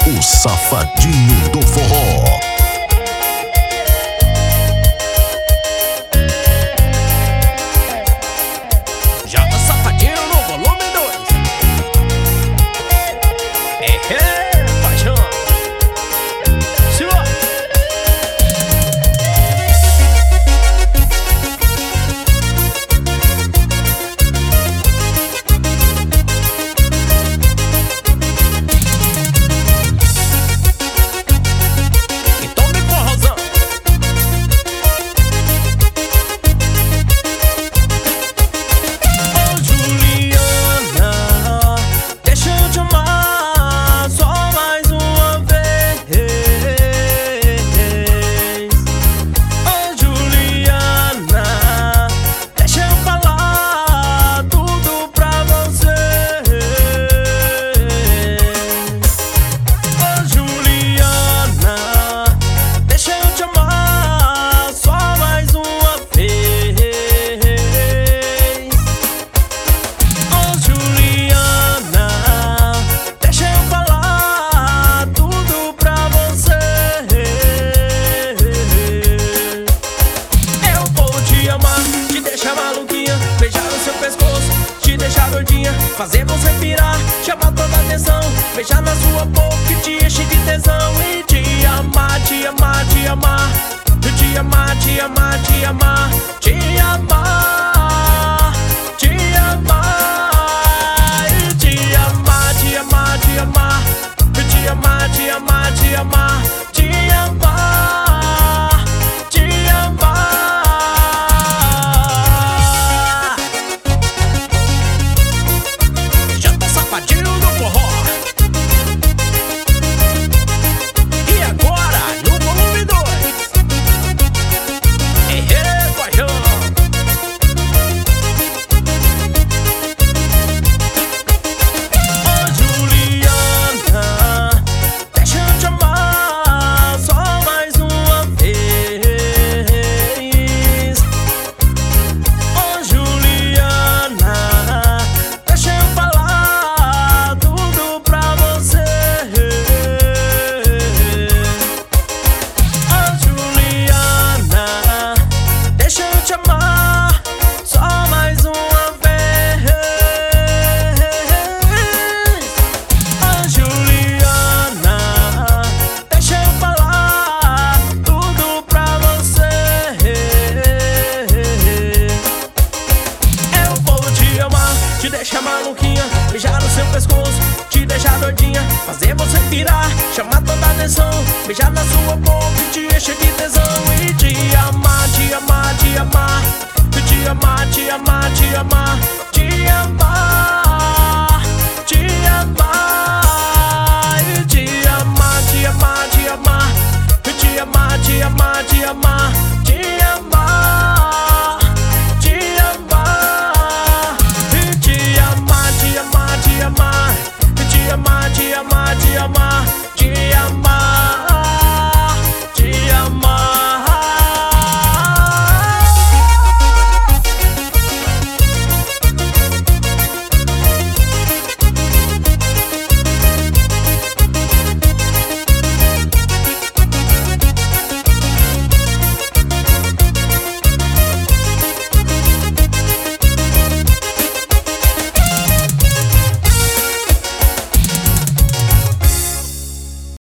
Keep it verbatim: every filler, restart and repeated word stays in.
O Safadinho do Forró. Já tá safadinho no volume dois. É, é, paixão. Sua. Então me forrozão. Ô Juliana, deixa eu te amar só mais uma vez. Ô Juliana, deixa eu falar tudo pra você. Ô Juliana, deixa eu te amar só mais uma vez. Ô Juliana, deixa eu falar tudo pra você. Eu vou te amar, te deixar maluquinha, beijar o seu pescoço, te deixar doidinha, fazer você pirar, chamar toda a atenção, beijar na sua boca que te enche de tesão. E te amar, te amar, te amar, te amar, te amar, te amar, te amar, te amar, e te amar, te amar, te amar, te amar, te amar, te amar, te amar, te amar. Já tá safadinho do forró. E agora, no volume dois. Ehe, paixão. Ô Juliana, deixa eu te amar só mais uma vez. Ô Juliana, deixa eu falar tudo pra você. Ô Juliana, deixa eu te amar só mais uma vez. Ô Juliana, deixa eu falar tudo pra você. Eu vou te amar, te deixar maluquinha, beijar no seu pescoço, te deixar doidinha, fazer você pirar, chamar toda a atenção, beijar na sua boca e te encher de tesão. E te amar, te amar, te amar, te amar, te amar, te amar, te amar.